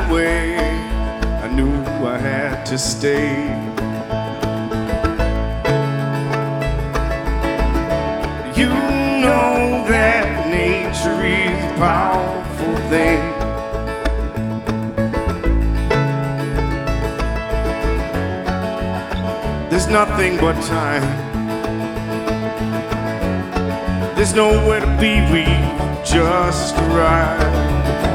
way. I knew I had to stay. You know that nature is a powerful thing. There's nothing but time. There's nowhere to be, we just arrived.